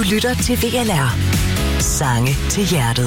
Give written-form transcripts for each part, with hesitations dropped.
lytter til VLR. Sange til hjertet.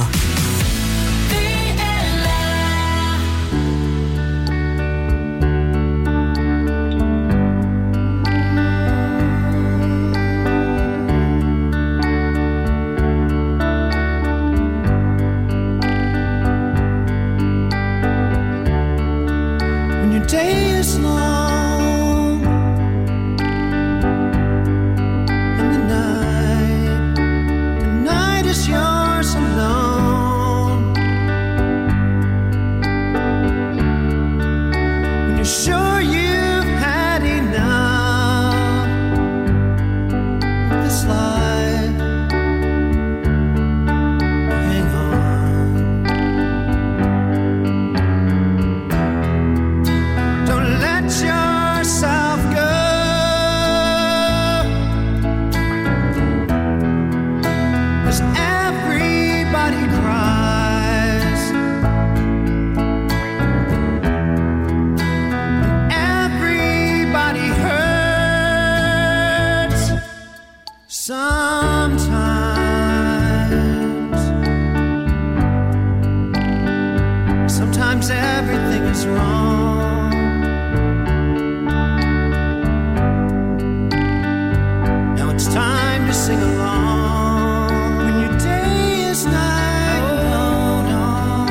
Sometimes everything is wrong. Now it's time to sing along. When your day is night, hold on,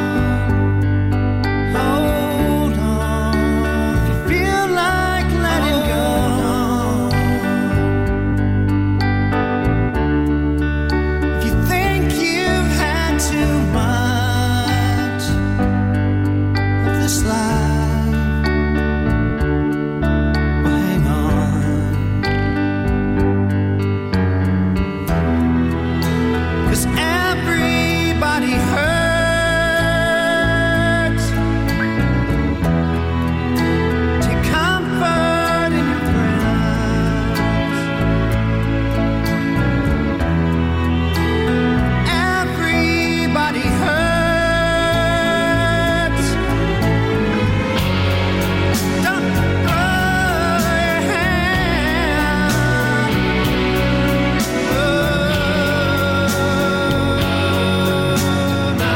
hold on. If you feel like letting go, if you think you've had too much of this life, well, hang on. 'Cause everybody hurts. Take comfort in your prayers. Everybody hurts. Don't throw your hand. Oh, no.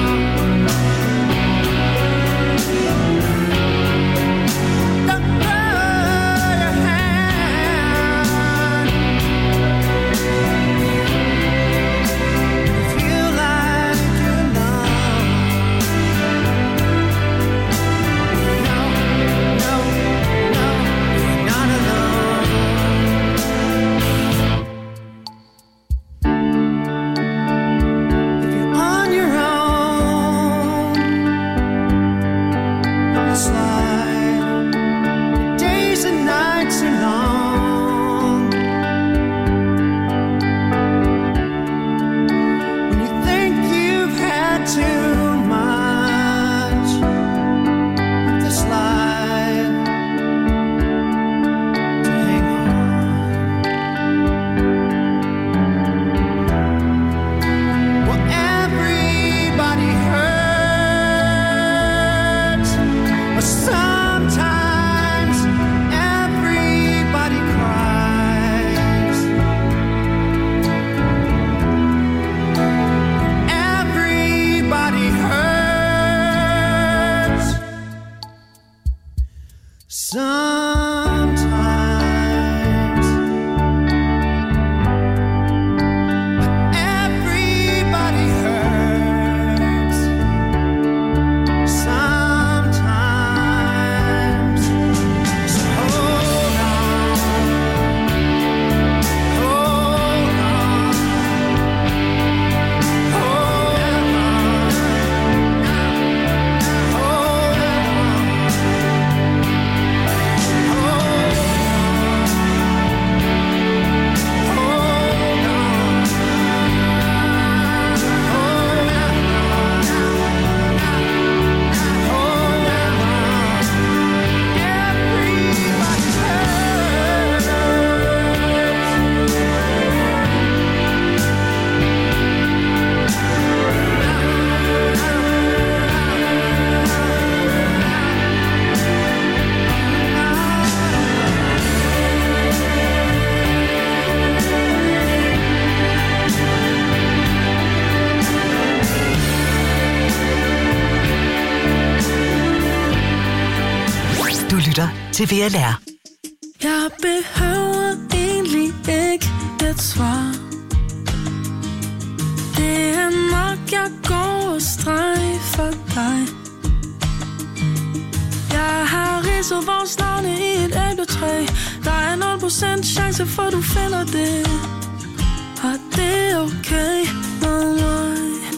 Don't throw your hand. Feel like you're alone. No, no, no, you're not alone. If you're on your own in this life, the days and nights are long. When you think you've had too much of this life, to hang on. Well, everybody hurts, but sometimes everybody cries. Everybody hurts sometimes. Everybody hurts sometimes. So hold on, hold on, hold on, hold on. Du lytter til VLR. Jeg behøver egentlig ikke et svar. Det er nok, jeg går og strejfer dig. Jeg har ridset vores navne i et æbletræ. Der er 0% chance for, du finder det. Og det er okay med mig.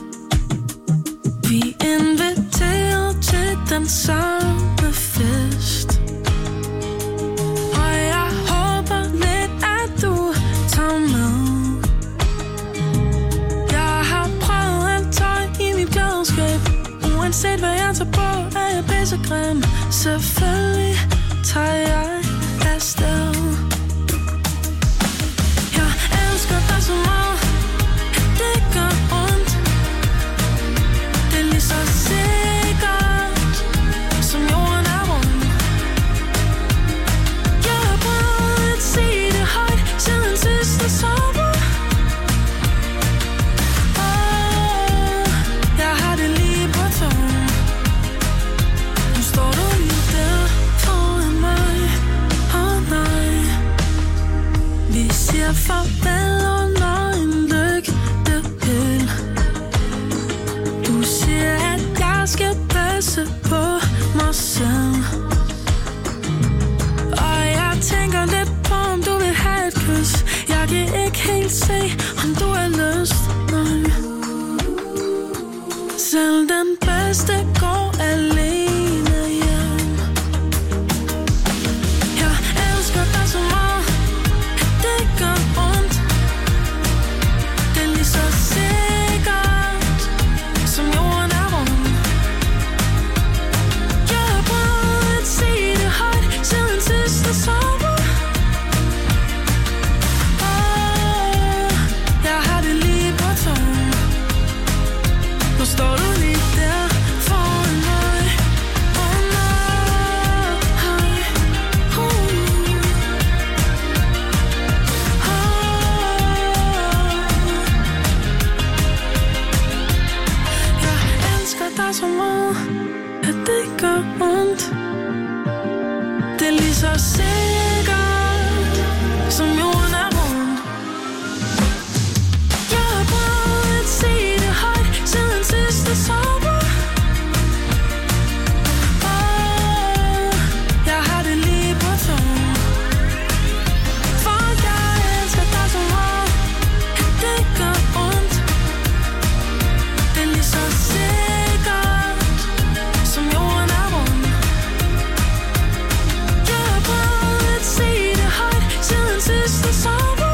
Vi er inviteret til den samme fest. Og jeg håber lidt, at du tager med. Jeg har prøvet alt tøj i mit klædeskab. Uanset hvad jeg tager på, er jeg pissegrim. Selvfølgelig tager jeg afsted. Jeg elsker dig så meget, at det gør ondt. Det er lige så sikkert, som jorden er rund. Jeg har prøvet at sige det højt siden sidste sommer. Jeg har det lige på tungen. Nu står du lige der foran mig. Nej. Vi siger farvel under en lygtepæl. Du siger, at jeg skal passe på mig selv. Og jeg tænker lidt på, om du vil have et kys. Jeg kan ikke helt se, om du har lyst. Nej. Selv den bedste går alene hjem. Jeg elsker dig så meget, at det gør ondt. Det er lige så sikkert, som jorden er rund. Jeg har prøvet at sige det højt siden sidste sommer. Jeg har det lige på tungen. Nu står du lige der foran mig. Jeg elsker dig så meget, at det gør ondt. Det er lige så sikkert, som jorden er rund. Jeg har prøvet at sige det højt siden sidste sommer. Jeg har det lige på tungen. For jeg elsker dig så meget, at det gør ondt. Det er lige så sikkert, som jorden er rund. Jeg har prøvet at sige det højt siden sidste sommer.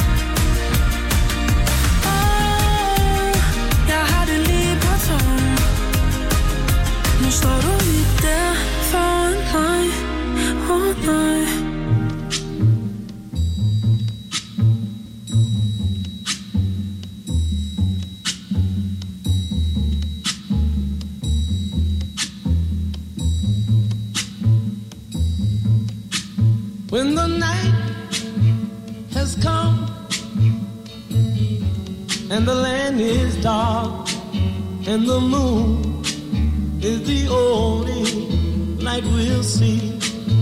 Jeg har det lige på tungen. Nu står du lige der foran mig. Nej. When the night has come and the land is dark and the moon is the only light we'll see.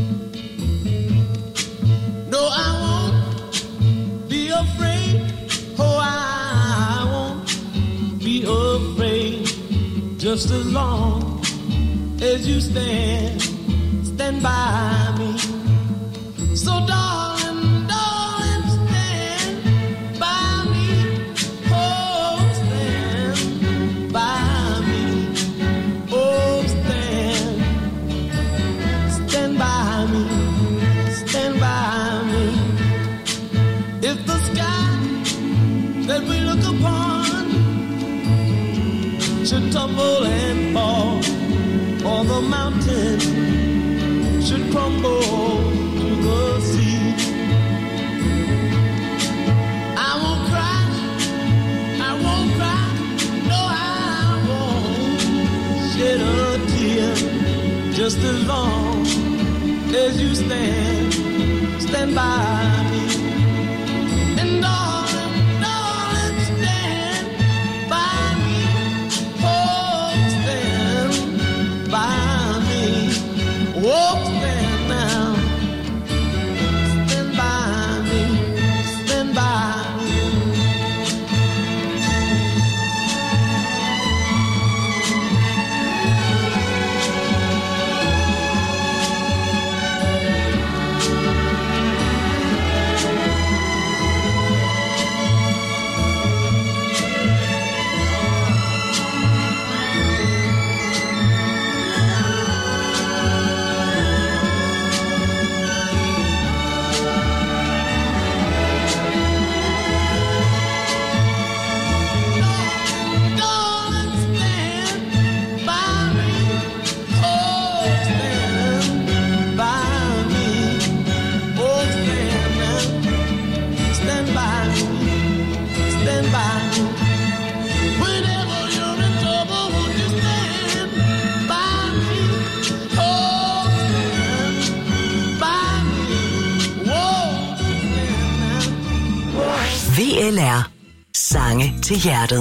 No, I won't be afraid. Oh, I won't be afraid. Just as long as you stand by me. So darling, darling, stand by me. Oh, stand by me. Oh, stand by me. Stand by me. If the sky that we look upon should tumble and fall, or the mountain should crumble to the sea, I won't cry, no, I won't shed a tear. Just as long as you stand by me. And darling, darling, stand by me. Oh, stand by me. Oh, stand VLR. Sange til hjertet.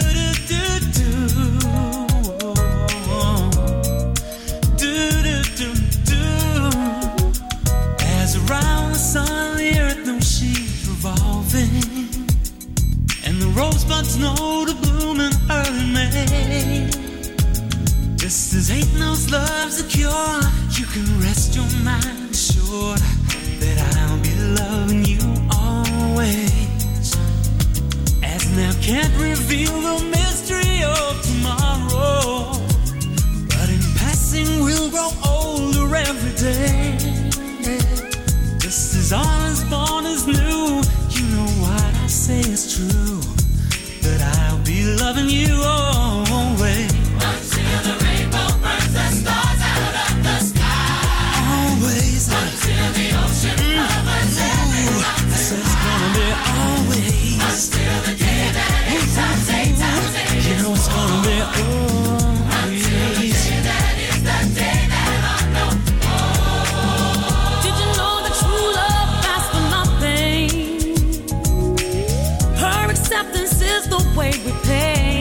As around the sun, the earth knows she's revolving, and the rosebuds know to bloom in early May. Just as hate knows love's a cure, you can rest your mind assured that I'll be loving you always. As now can't reveal the mystery of tomorrow, but in passing we'll grow older every day. Just as all is born is new, you know what I say is true, that I'll be loving you always. Until the rainbow burns the stars out of the sky. Always. Until the ocean covers every mountain. I said it's gonna be always. Until the day that eight times, you know it's gonna be always. Until the day that is the day that I know. Did you know that true love lasts for nothing? Her acceptance is the way we pay.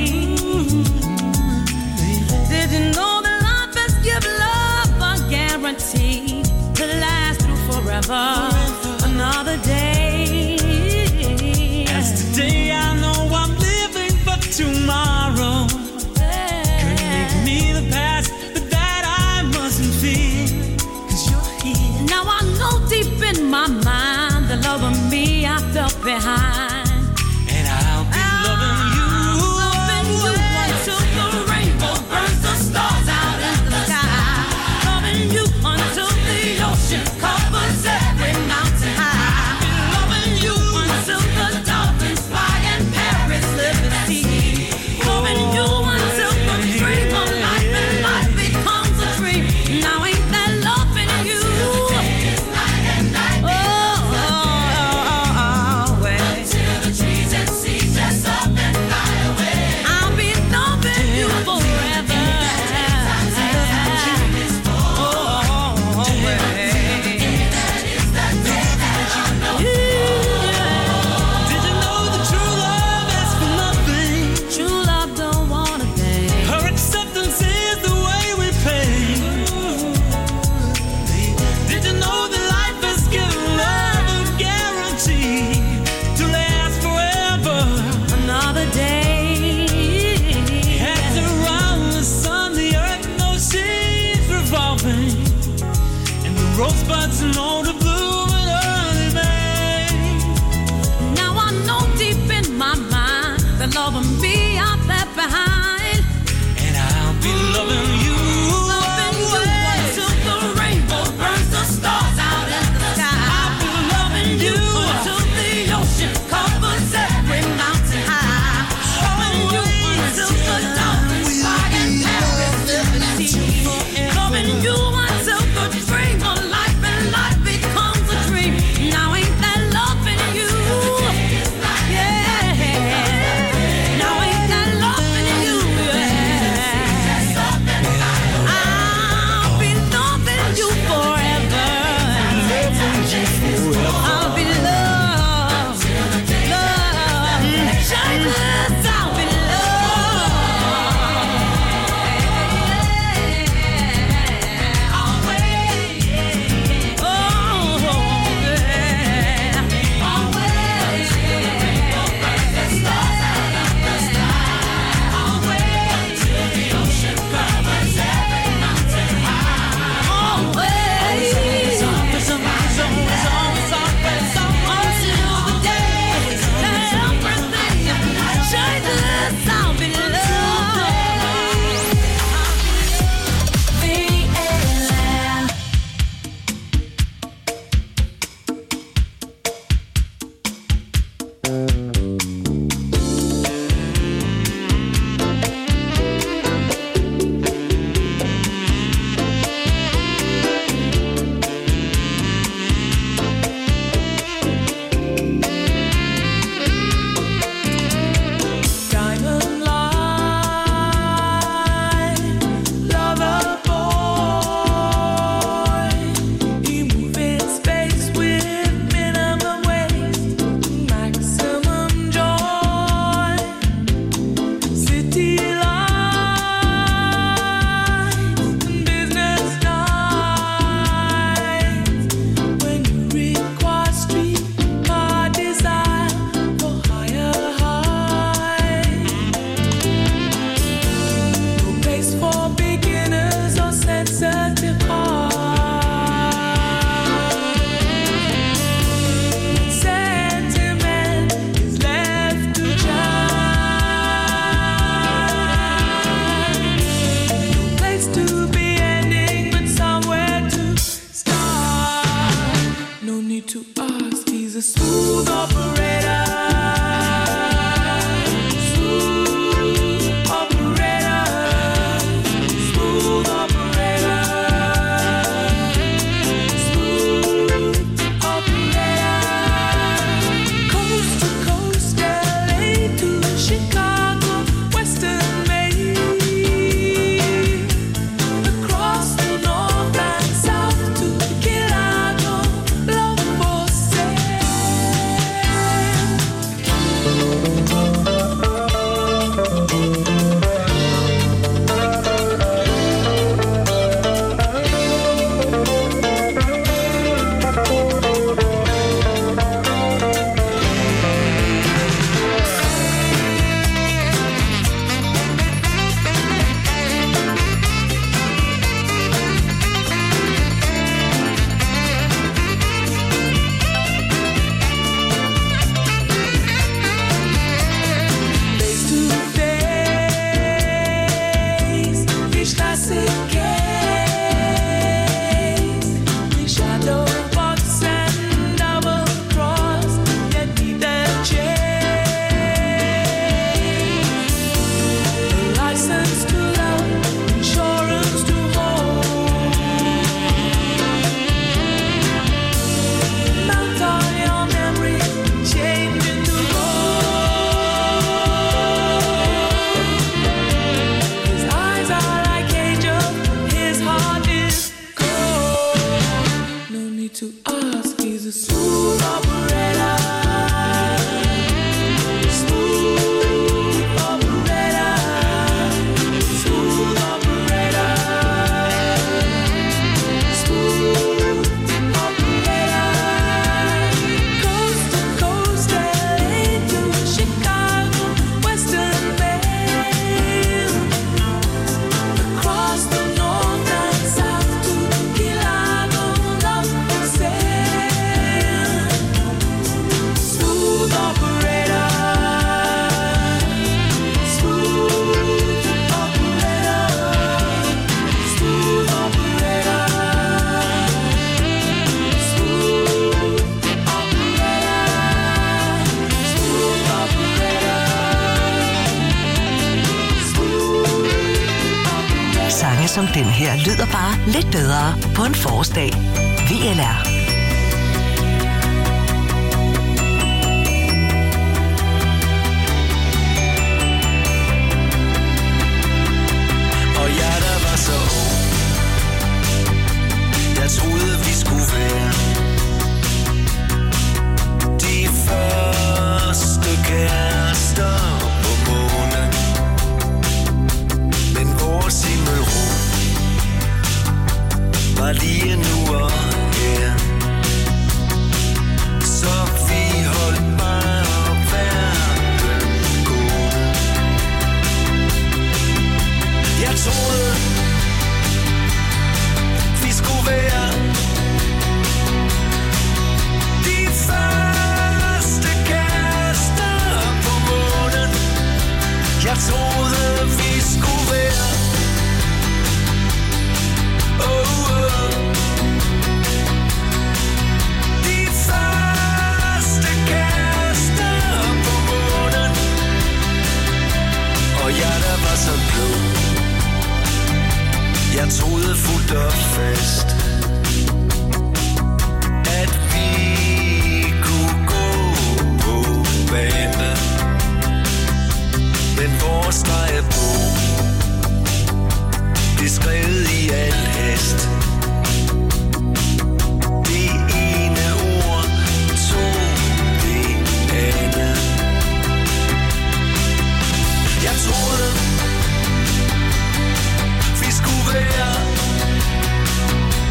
Did you know that life has given love a guarantee to last through forever? Another day. As today I know I'm living for tomorrow. Could make me the past, but that I mustn't fear, 'cause you're here. Now I know deep in my mind the love of me I felt behind. And I'll be loving you. Loving you until the rainbow burns the stars out in the sky. Loving you until the ocean covers every mountain high. Loving you until the dolphins fly and Paris live at sea. Loving you until the dream of life and life becomes a dream. Now ain't that loving you? Until the trees and seas dress up and fly away. I'll be loving you forever. Did you know that true love asks for nothing? True love don't want a thing. Her acceptance is the way we pay. Did you know that life has given love a guarantee to last forever? Another day. As around the sun, the earth knows she's revolving, and the rosebuds know to bloom in early May. Now I know deep in my mind the love of me I left behind. And I'll be loving you. Loving you until the rainbow burns the stars out in the sky. I'll be loving you until the ocean covers every mountain high. Loving you until the dolphins fly and Paris live at sea. Loving you until the dream of life and life becomes a dream. Now ain't that loving you? Yeah. Now a smooth operator. Smooth operator. Smooth operator. Smooth operator. Coast to coast, LA to Chicago, Western Maine. Across the north and south to Chicago, love for sale. Face to face, die Straße geht, die shadow box and double cross, yet neither change. License to love, insurance to hold. Mount on your memory, change into gold. His eyes are like angels, his heart is cold. No need to ask, he's a smooth operator. Smooth operator. Smooth operator. Smooth operator. Coast to coast, LA to Chicago, Western Maine. Across the north and south to Chicago, love for sale. Smooth operator. Smooth operator. Smooth operator. Smooth operator. Sange som den her lyder bare lidt bedre på en forårsdag. VLR. Og jeg der var så ung, jeg troede vi skulle være de første kærester på månen. Men vores himmelrum var lige nu og her, så vi holdt bare verden gående. Jeg troede vi skulle være de første kærester på månen. Jeg troede vi skulle være de første kærester på månen. Og jeg der var så klog, jeg troede fuldt og fast, at vi kunne gå på banen. Men vores drejebog, det skrevet i al hast. Det ene ord tog det andet. Jeg troede vi skulle være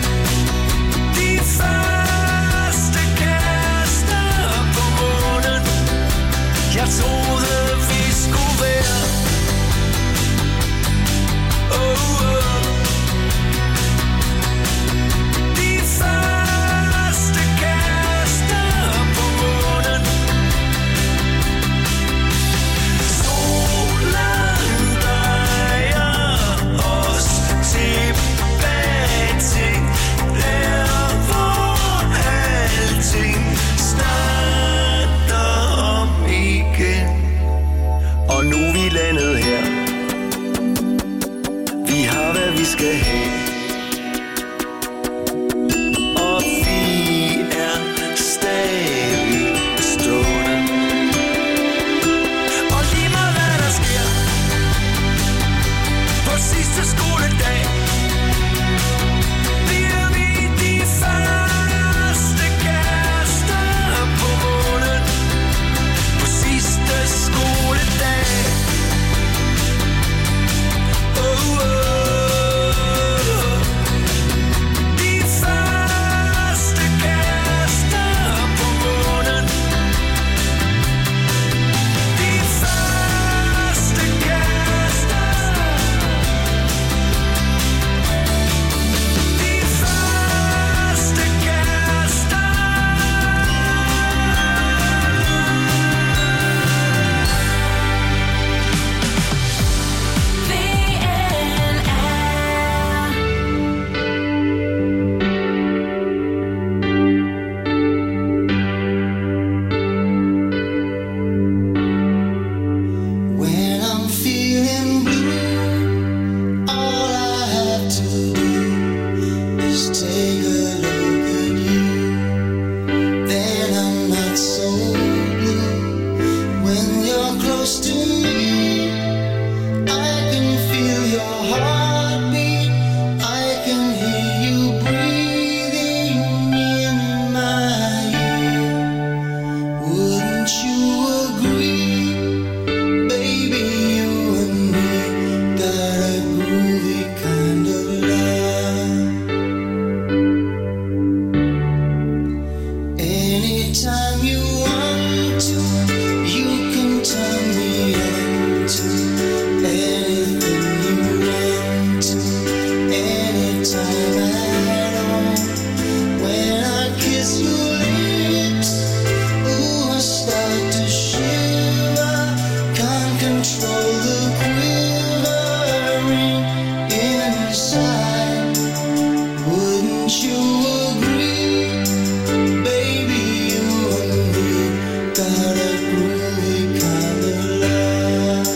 Anytime you want to, you can turn me into anything you want to, anytime at all. When I kiss your lips, ooh, I start to shiver, can't control the quivering inside. Wouldn't you agree, baby, you and me got a groovy kind of love.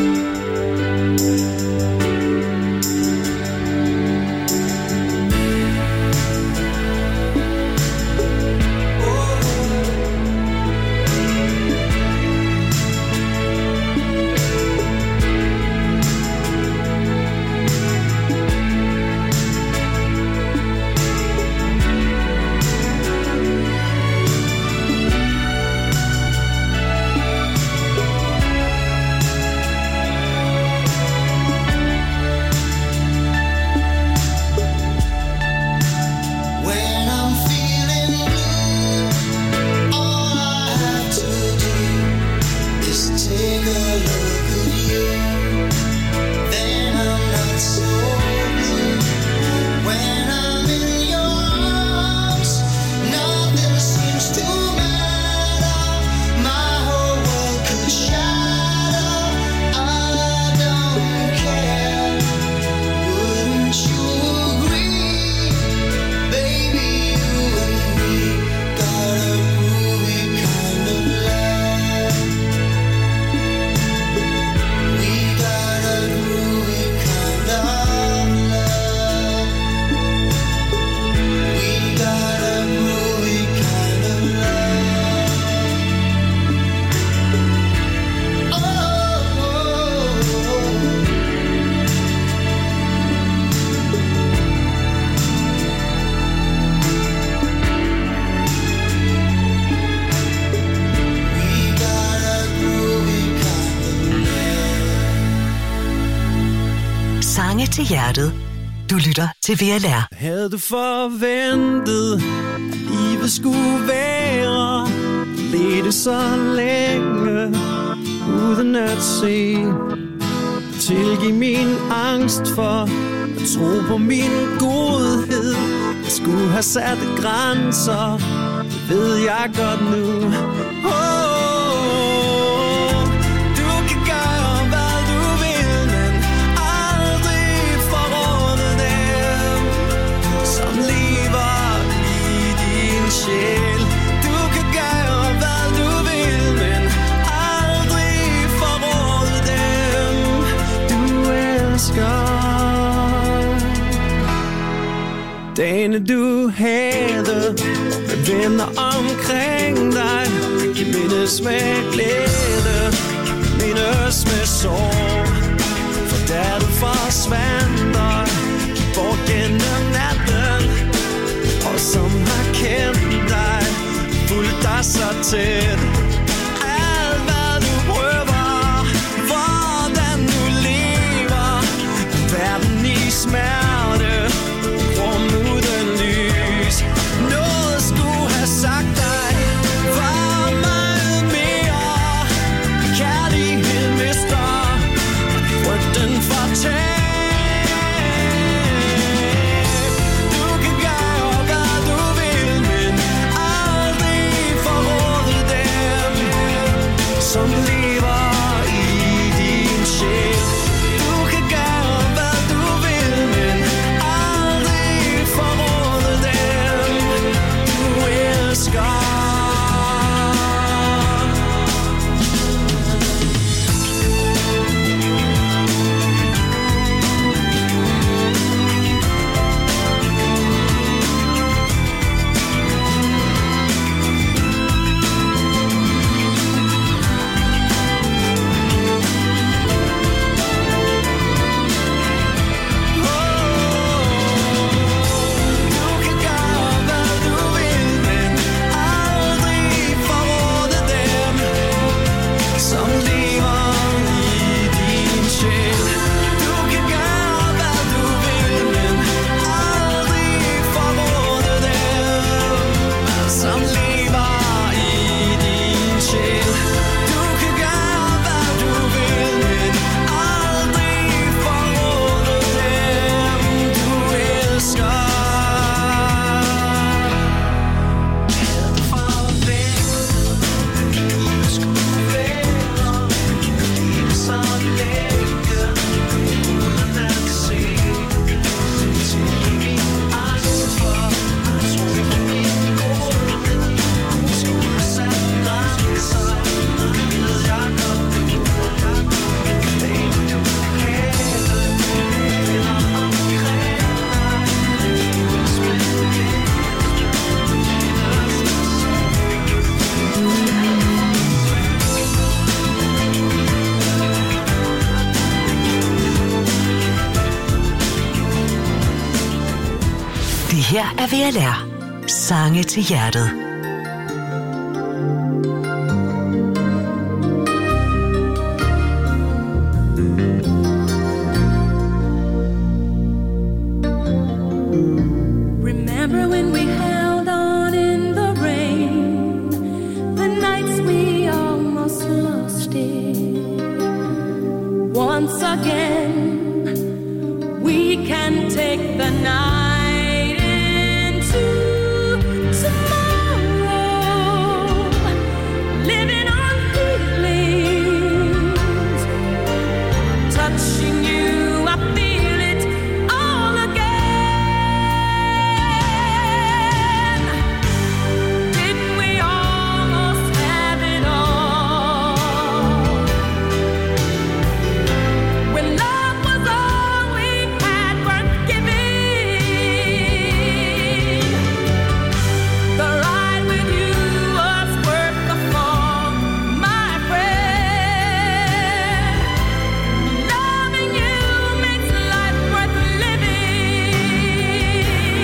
When I'm feeling blue, all I have to do is take a look at you. Then I'm not so blue. When I'm in your arms, nothing seems to matter. My whole world could shatter. I don't care. Wouldn't you agree, baby, you and me got a groovy kind of love. We got a groovy kind of love. We got a groovy kind of love. Oh. We got a groovy kind of love. Sange til hjertet. Du lytter til VLR. Havde du forventet, livet skulle være, ledte så længe, uden at se. Tilgiv min angst for at tro på min godhed. Jeg skulle have sat grænser, det ved jeg godt nu. Du kan gøre, hvad du vil, men aldrig forråde dem, som lever i din sjæl. Du kan gøre, hvad du vil, men aldrig forråde dem, du elsker. Dagene du havde med venner omkring dig, mindes med glæde, mindes med sorg. For da du forsvandt dig bort gennem natten, og som har kendt dig, fulgt dig så tæt. Alt hvad du prøver, hvordan du lever, verden i smerte, rum uden lys. Noget skulle have sagt dig, var meget mere. Kærlighed mister, frygten for tab. Du kan gøre, hvad du vil, men aldrig forråde dem, her er VLR. Sange til hjertet. Remember when we held on in the rain, the nights we almost lost it. Once again, we can take the night into tomorrow, living on feelings, touching you, I feel it all again. Didn't we almost have it all? When love was all we had worth giving, the ride with you was worth the fall, my friend. Loving you makes life worth living.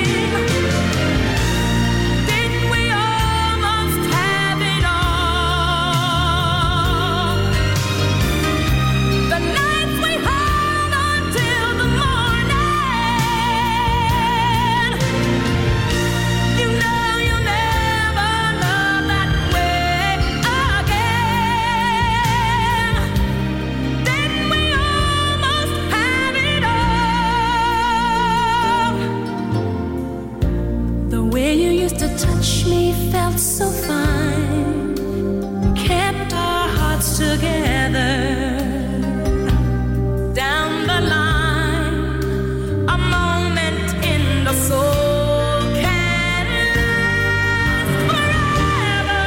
Didn't we almost have it all? The nights we held until the morning. You know you'll never love that way again. Didn't we almost have it all? The way you used to touch me felt so fine, kept our hearts together. Down the line, a moment in the soul can last forever.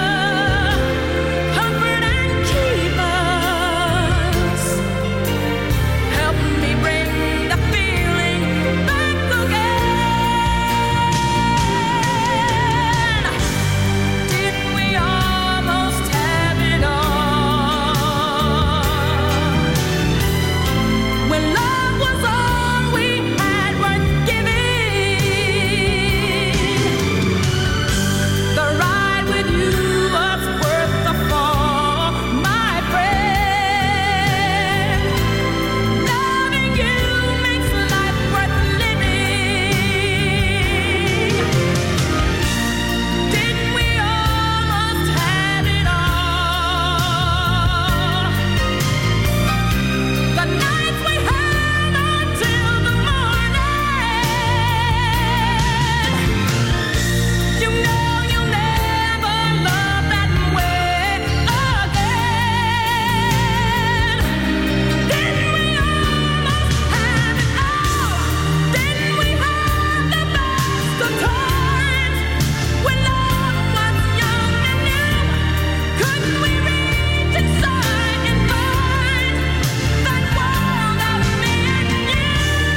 Comfort and keep us. Help me bring the feeling back again. Didn't we almost have it all? When love was all we had worth giving, the ride with you was worth the fall, my friend. Loving you makes life worth living. Didn't we almost have it all? The nights we held until the morning. You know you'll never love that way again. Didn't we almost have it all? Didn't we have the best of times when love was young and new? Couldn't we reach inside and find that world of me and you?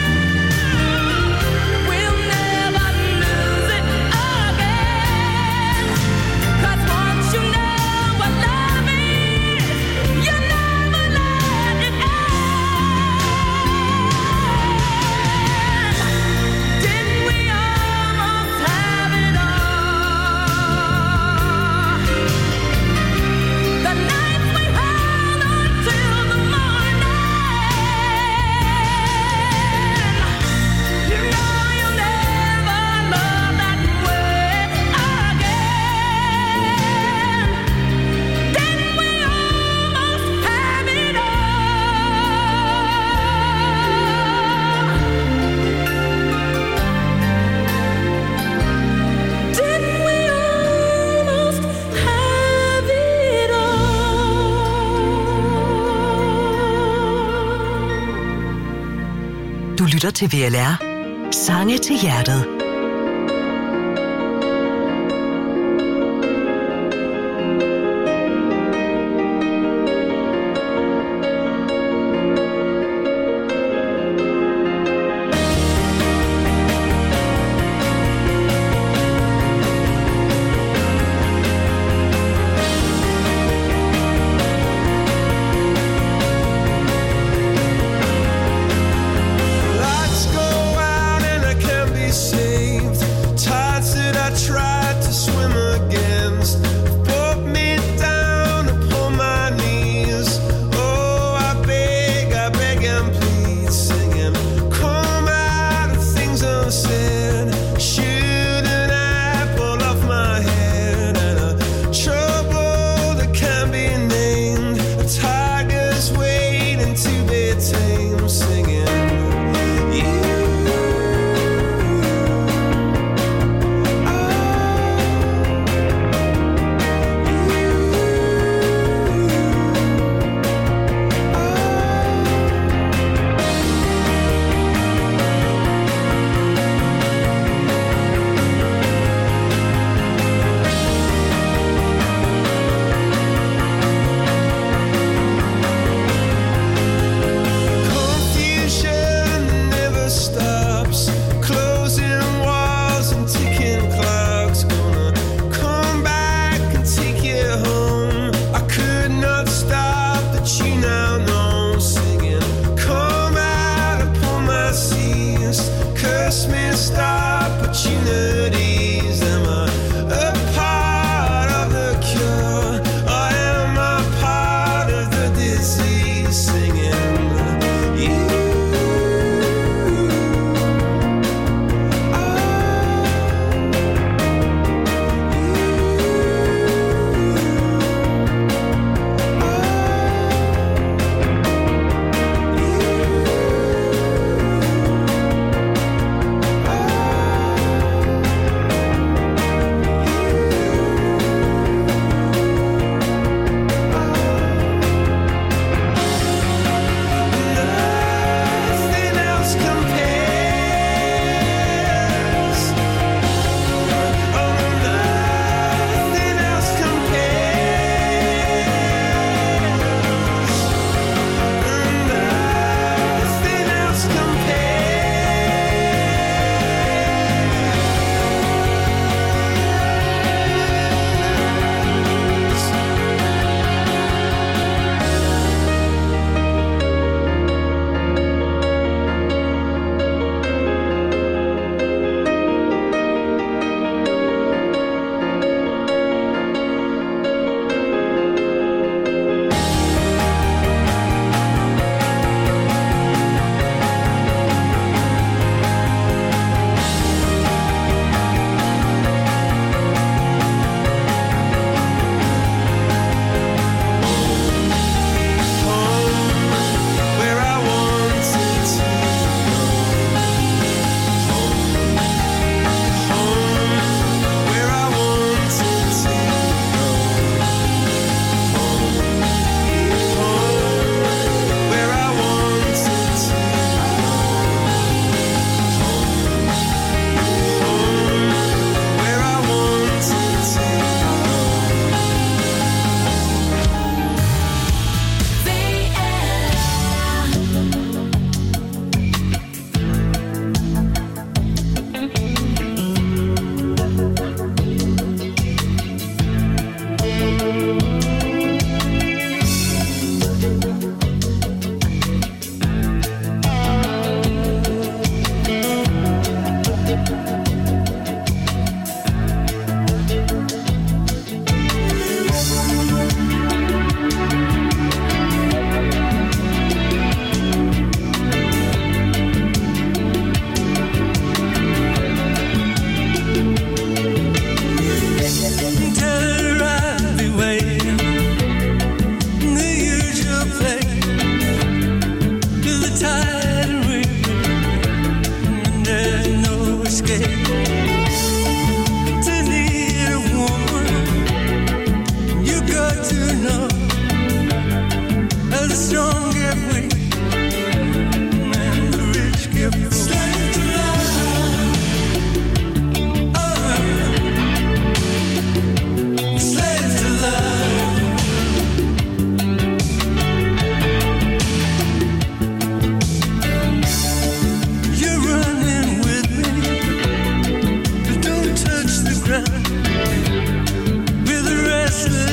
We'll never lose it again. 'Cause once you know what love is, you never let it end. Didn't we almost have it all? The nights we held until the morning. You know you'll never love that way again. Didn't we almost have it all? Didn't we almost have it all? Du lytter til VLR. Sange til hjertet. Lights go out and I can't be seen.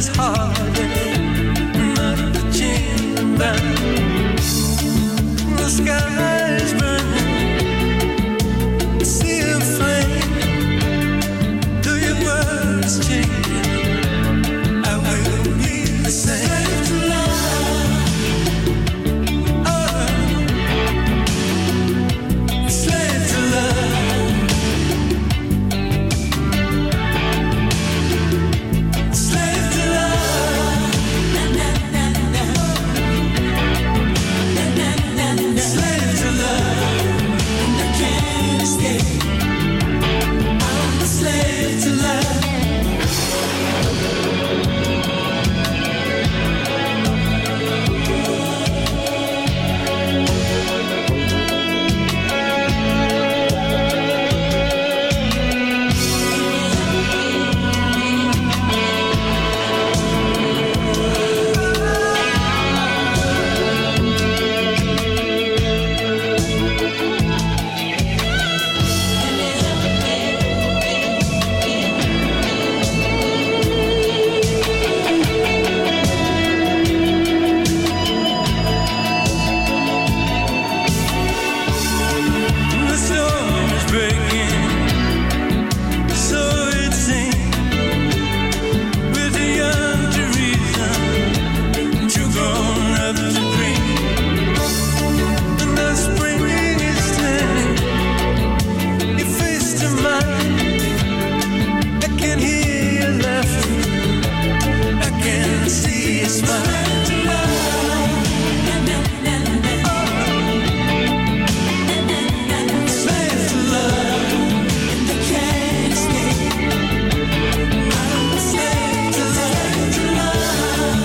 this heart, not the chain bound. The sky is burning, sea of flame. Do your words change? I will be the same. Slave to love. Oh, slave to love. Slave to love. Slave to love. And I can't escape. I'm a slave to love. The storm is breaking, so it seems. We're too young to reason, too grown up to dream. And the spring is turning your face to mine. I can hear your laughter, I can see your smile. Slave to love, and I can't escape. I'm a slave to love, to love.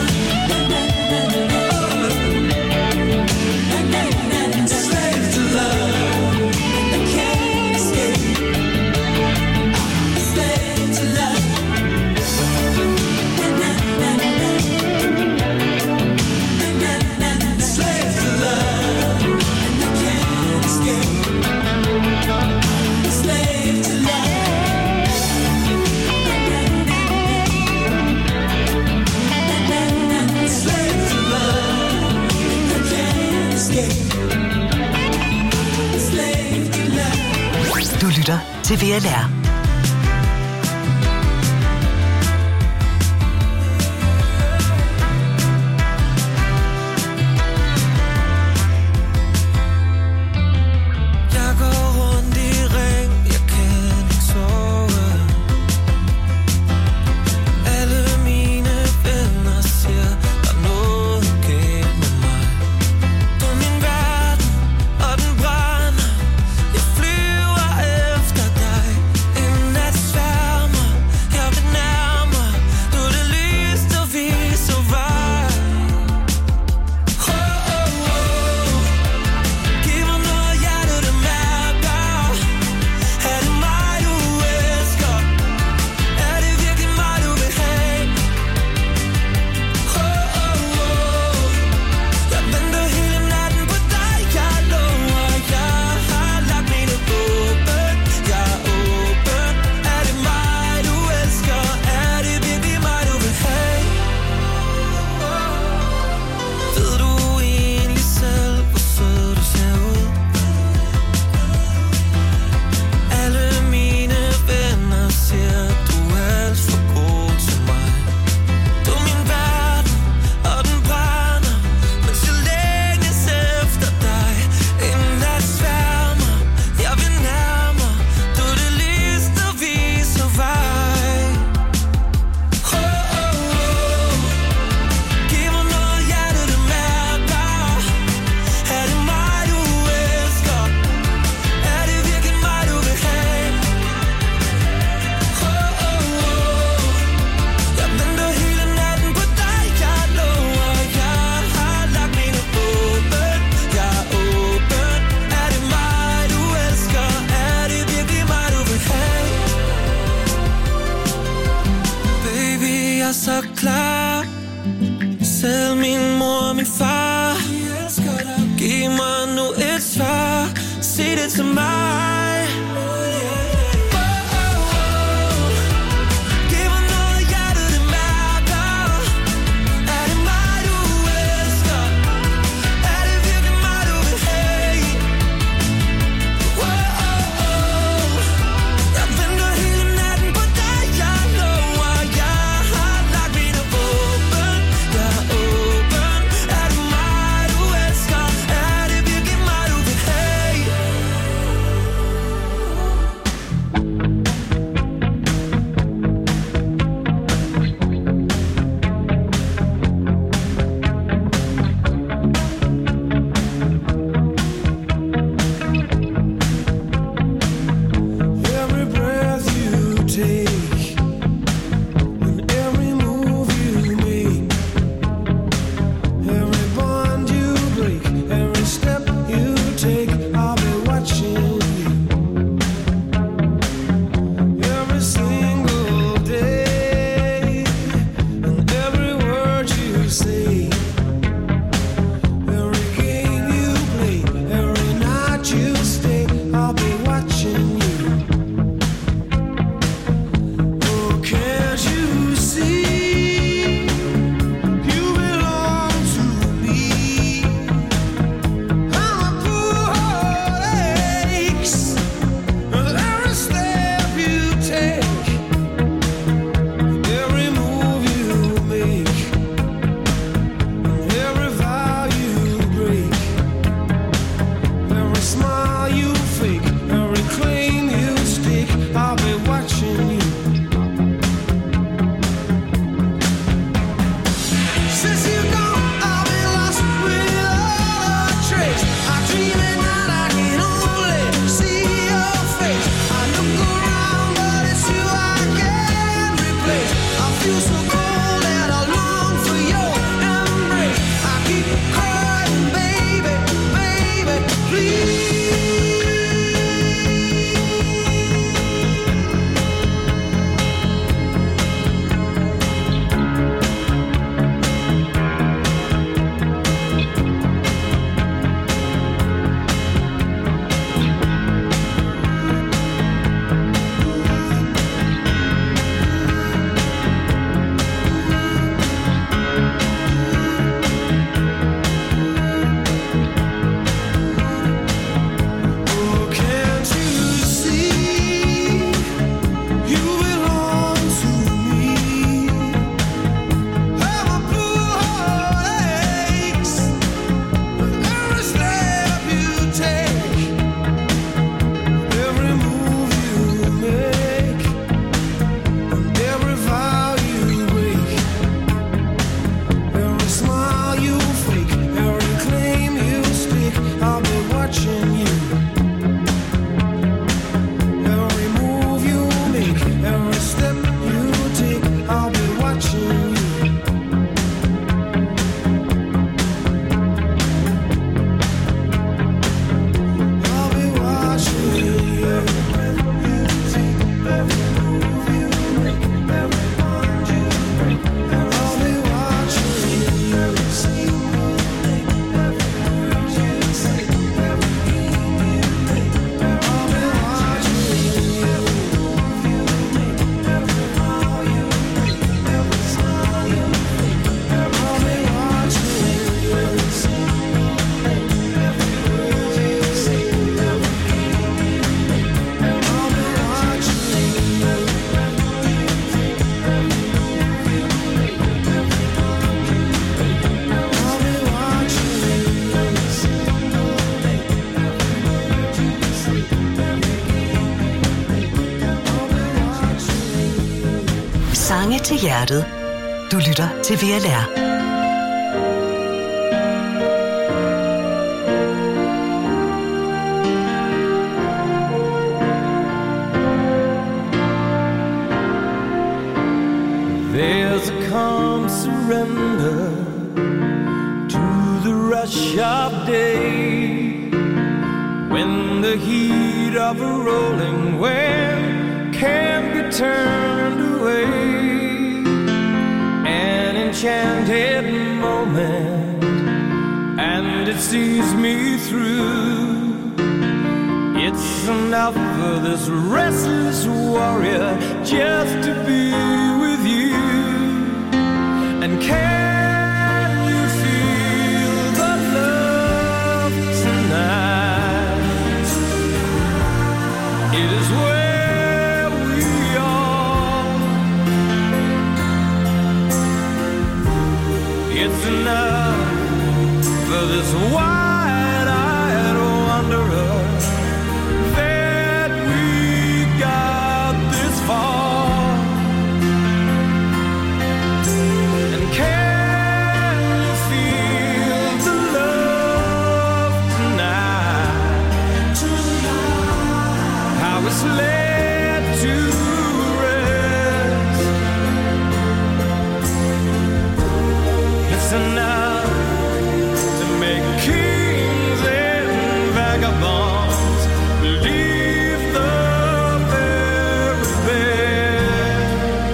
Slave to love, and I can't escape. I'm a slave to love. Slave to love, and I can't escape. Slave to love. Slave to love, and I can't escape. Slave to love. Du lytter til VLR. Jeg går rundt i ring, jeg kan ikke sove. Alle mine venner siger, der er noget galt med mig. Du er min verden, og den brænder. Jeg flyver efter dig. En nat sværmer, jeg vil nærmere. Du er det lys, der viser vej. Oh, oh, oh. Giv mig noget hjerte, der mærker. Er det mig, du elsker? Er det virkelig mig, du vil have? Oh, oh, oh. Jeg venter hele natten på dig, jeg lover. Jeg har lagt mine åben, jeg er åben. Er det mig, du elsker? Er det virkelig mig, du vil have? Ved du egentlig selv, hvor sød du ser ud? Alle mine venner siger, du er alt for god til mig. Du er min verden, og den brænder. Mens jeg længes efter dig. En nat sværmer, jeg vil nærmere. Du er det lys, der viser vej. Oh, oh, oh. Giv mig noget hjerte, der mærker. Er det mig, du elsker? Er det virkelig mig, du vil have? Oh, oh, oh. Jeg venter hele natten på dig, jeg lover. Jeg har lagt mine åben, jeg er åben. Er det mig, du elsker? Er det virkelig mig, du vil have? Baby, jeg er så klar. Selv min mor og min far giv mig nu et svar. Sig det til mig. Giv mig noget hjerte, det mærker. feel so cold and I long for your embrace. I keep crying, baby, baby, please. Sange til hjertet. Du lytter til VLR. There's a calm surrender to the rush of day, when the heat of a rolling wave can be turned away. An enchanted moment, and it sees me through. It's enough for this restless warrior just to be with you. And can you feel the love tonight? It is where we are. It's enough for this wide-eyed wanderer that we got this far. And can you feel the love tonight? How it's led to rest. It's enough to make kings and vagabonds believe the very best.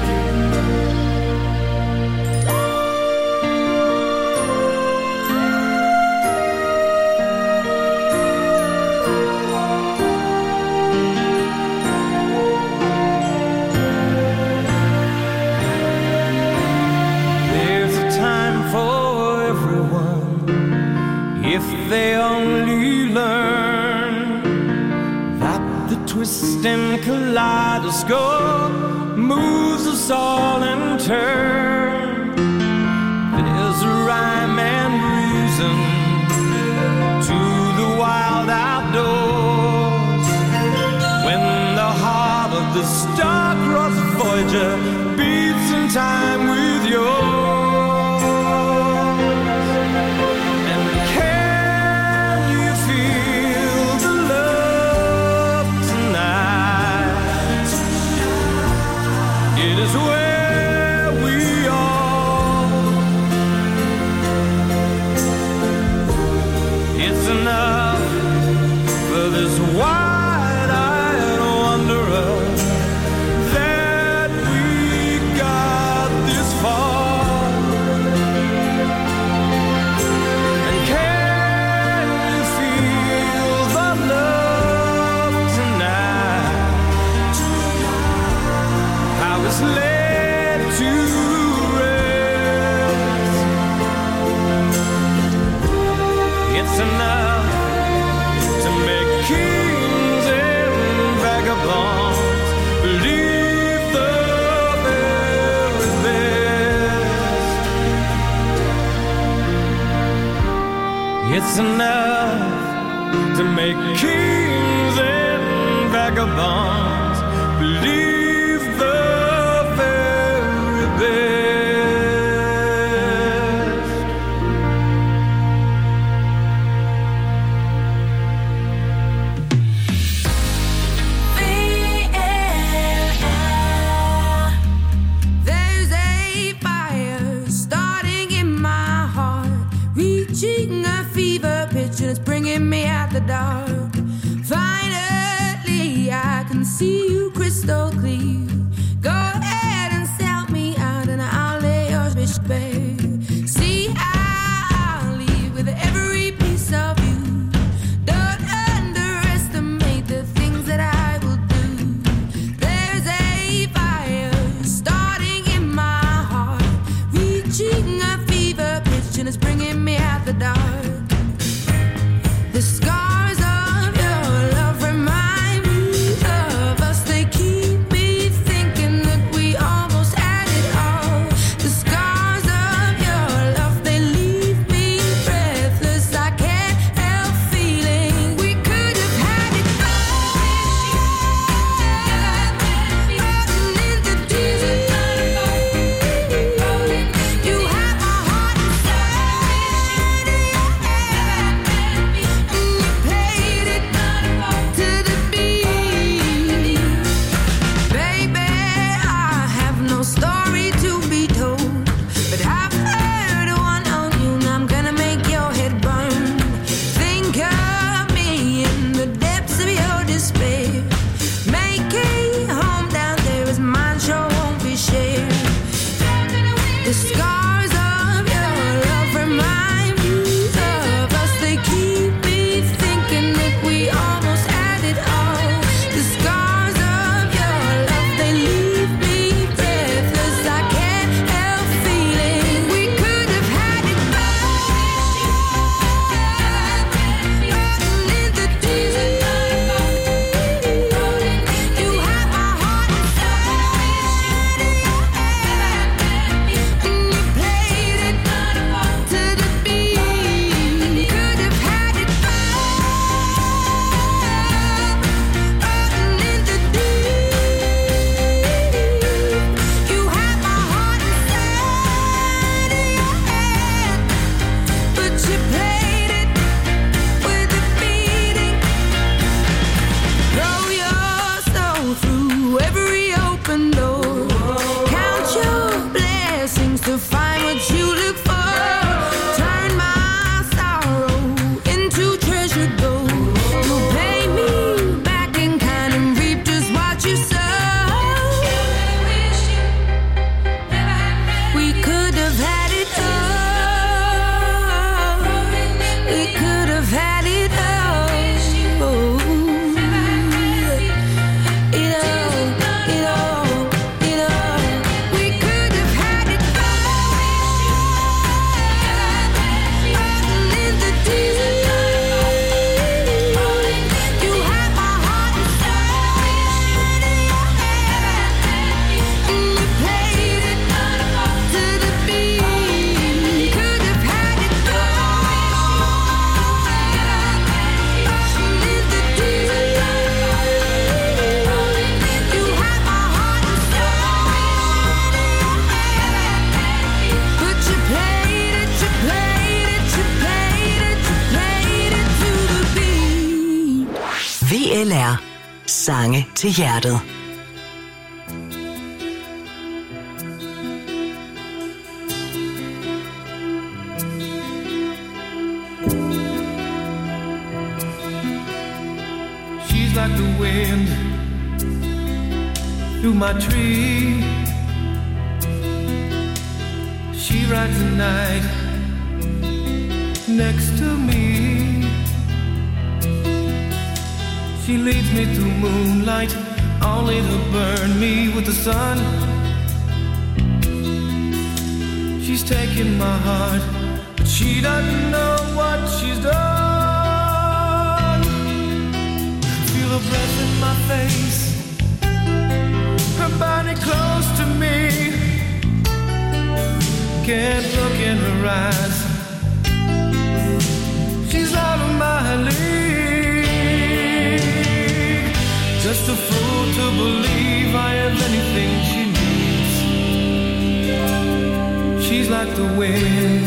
There's a time for everyone if they only learn that the twisting kaleidoscope moves us all in turn. There's a rhyme and reason to the wild outdoors, when the heart of the star-crossed Voyager beats in time with yours. And can you feel the love tonight? It is where it's enough to make kings and vagabonds believe the very best. There's a fire starting in my heart, reaching a fever pitch and it's bringing me out the dark. Finally, I can see you crystal clear. Go ahead and sell me out and I'll lay your bitch bare. See, I'll leave with every piece of you. Don't underestimate the things that I will do. There's a fire starting in my heart, reaching a fever pitch and it's bringing me out the dark. The scars of your love remind me of us. They keep me thinking that we almost had it all. The scars of your love, they leave me breathless. I can't help feeling we could have had it all. Rolling in the deep. You have my heart inside of your hand, and you played it to the beat. Baby, I have no story to be told, but I've heard one on you, and I'm gonna make your head burn. Think of me in the depths of your despair. Make a home down there as mine sure won't be shared. The scars of your love remind me of us. They keep me thinking that we almost had it all. The scars of your love, they leave me breathless. I can't help feeling we could have had it all. Rolling in the deep. You have my heart inside of your hand, and you played it to the beat. Could have had it all. Rolling in the deep. You have my heart inside of your hand, but you played it with a beating. Throw your soul through every open door. Count your blessings to find what you look for. Turn my sorrow into treasured gold. You'll pay me back in kind and reap just what you sow. We could have had it all. We could have had it all. It all, it all, it all. We could have had it all. Rolling in the deep. You have my heart inside of your hand, and you played it to the beat. Could have had it all. Rolling in the deep. You have my heart inside of your hand, but you played it, you played it, you played it, you played it to the beat. VLR. Sange til hjertet. She's like the wind through my tree. She rides the night next to me. She leads me through moonlight, only to burn me with the sun. She's taking my heart, but she doesn't know what she's done. Feel her breath in my face, her body close to me. Can't look in her eyes. She league. Just a fool to believe I have anything she needs. She's like the wind.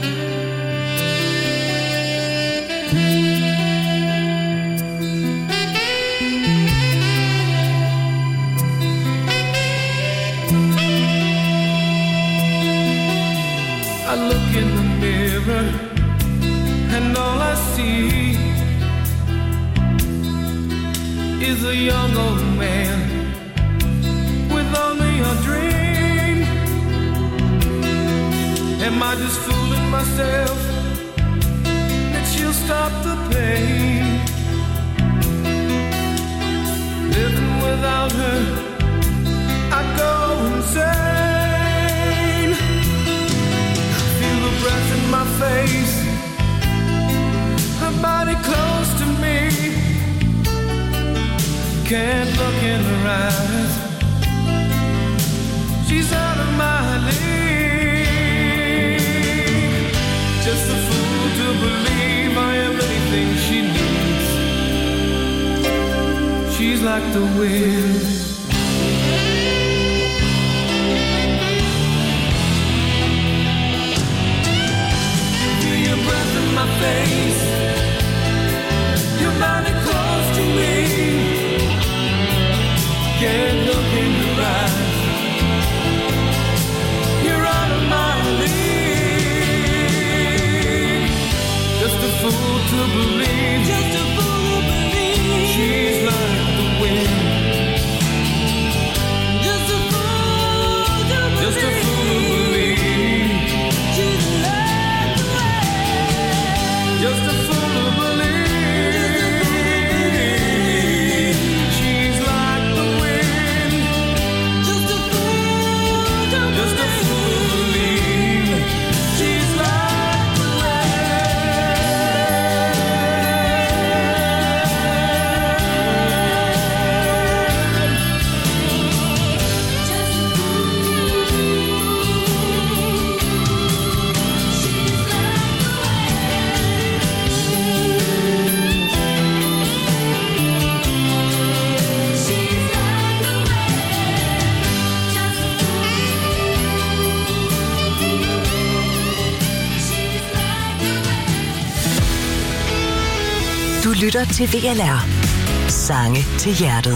I look in the mirror and all I see is a young old man with only a dream. Am I just fooling myself that she'll stop the pain? Living without her, I go insane. Feel the breath in my face, her body close to me. Can't look in her eyes, she's out of my league. Just a fool to believe I am anything she needs. She's like the wind. Feel your breath in my face, your body close to me. Can't look in your eyes, you're out of my league. Just a fool to believe, just a fool to believe. She's like the wind. Just a fool to believe, just a fool to believe. She's like the wind. Just a fool to believe. Du lytter til VLR. Sange til hjertet.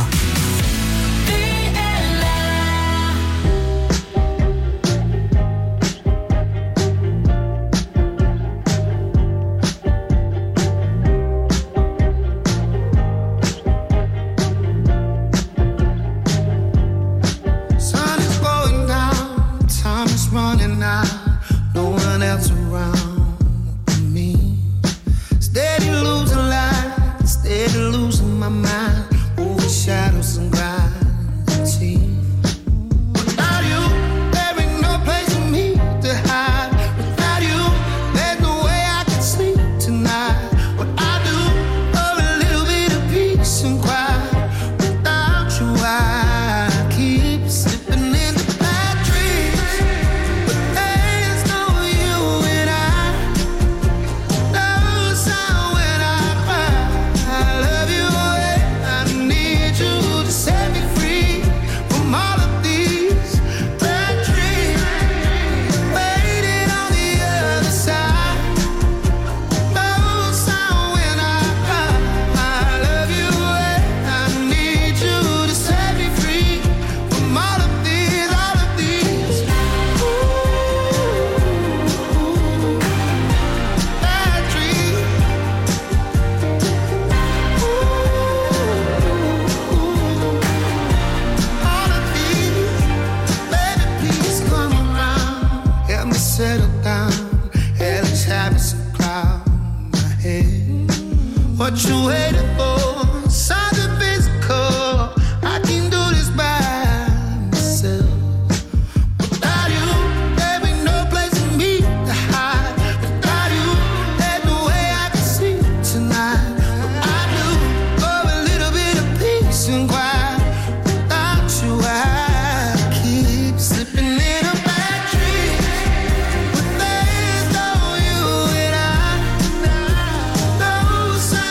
So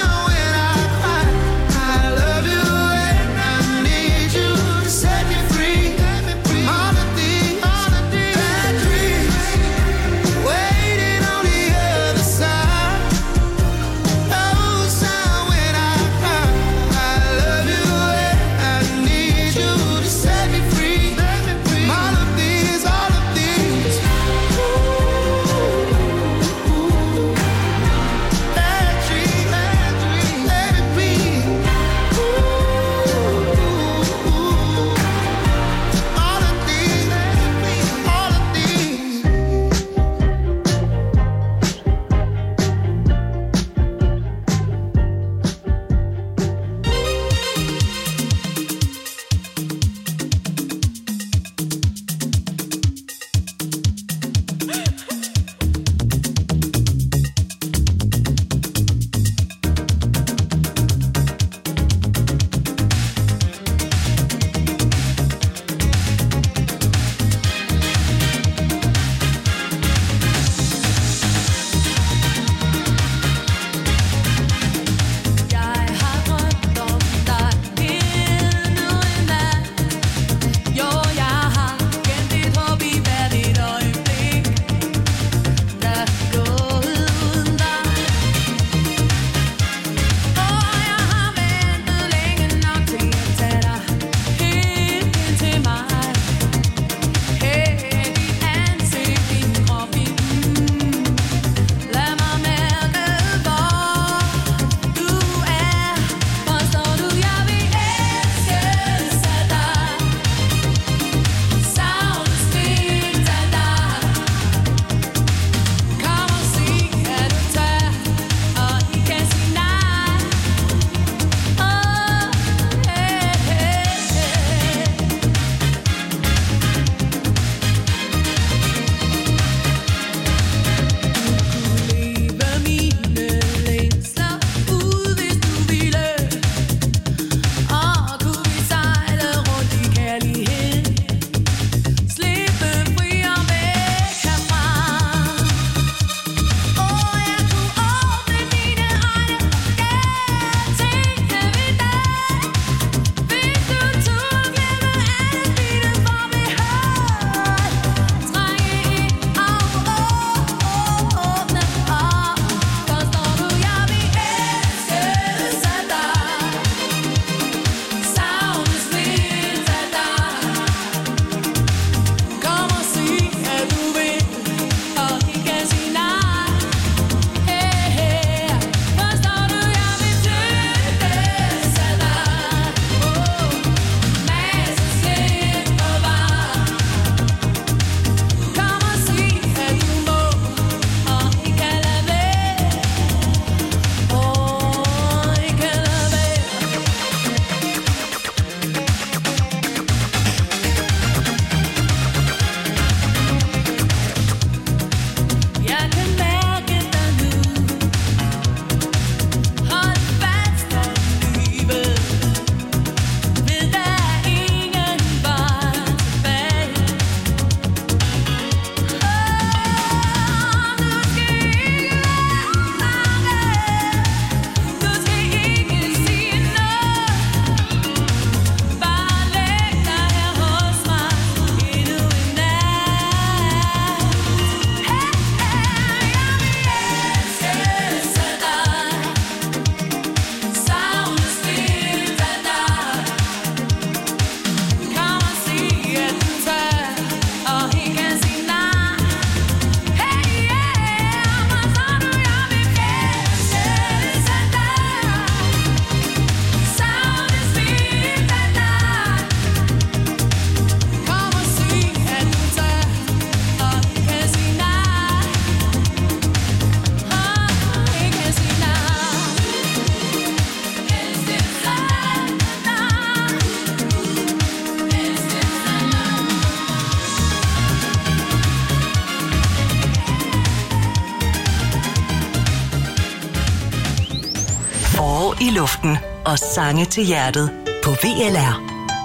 i luften og sange til hjertet på VLR.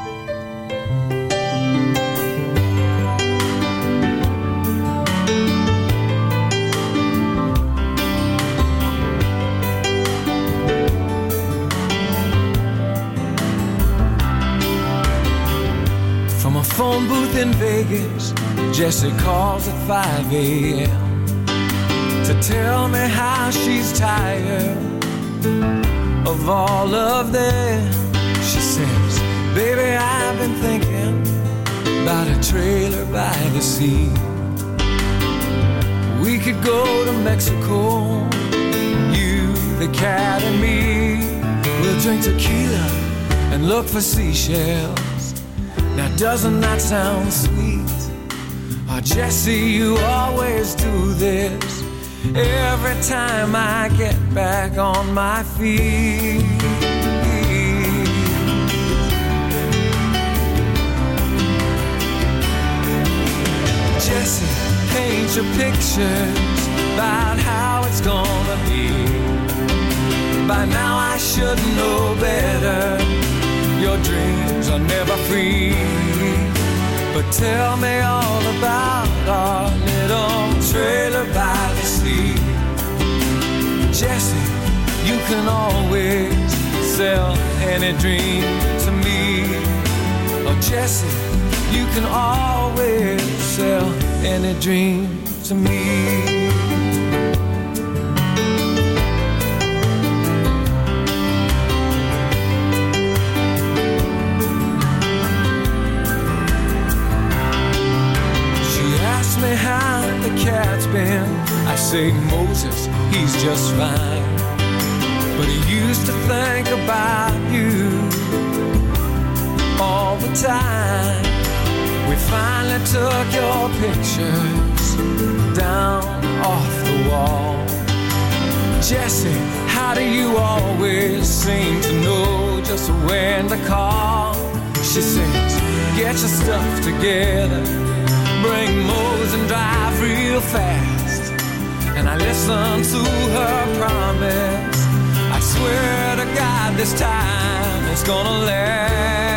From a phone booth in Vegas, Jessie calls at 5 a.m. to tell me how she's tired of all of them. She says, baby, I've been thinking about a trailer by the sea. We could go to Mexico, you, the cat and me. We'll drink tequila and look for seashells. Now doesn't that sound sweet? Oh, Jessie, you always do this every time I get back on my feet. Jessie, paint your pictures about how it's gonna be. By now I should know better. Your dreams are never free. But tell me all about our little trailer by the sea. Jessie, you can always sell any dream to me. Oh, Jessie, you can always sell any dream to me. Me how the cat's been. I say Moses, he's just fine, but he used to think about you all the time. We finally took your pictures down off the wall. Jessie, how do you always seem to know just when to call? She says, get your stuff together, bring Mose and drive real fast. And I listen to her promise. I swear to God this time it's gonna last.